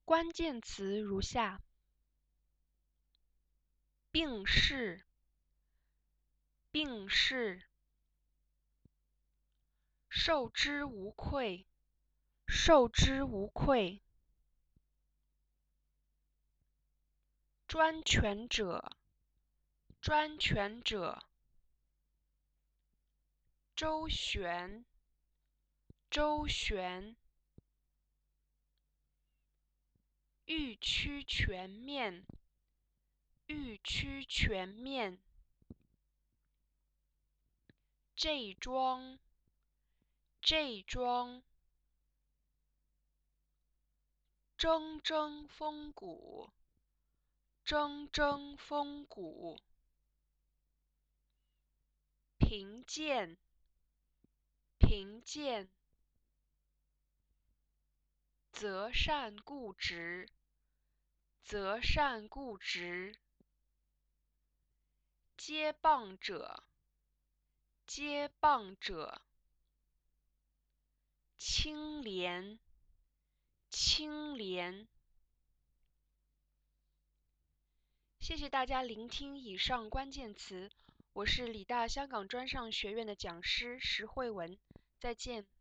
关键词如下：病逝，病逝；受之无愧，受之无愧；专权者，专权者；周旋，周旋；欲趋全面，欲趋全面；这桩，这桩；铮铮风骨，铮铮风骨；贫贱，贫贱；择善固执，择善固执；接棒者，接棒者；清廉，清廉。谢谢大家聆听以上关键词，我是理大香港专上学院的讲师石慧文，再见。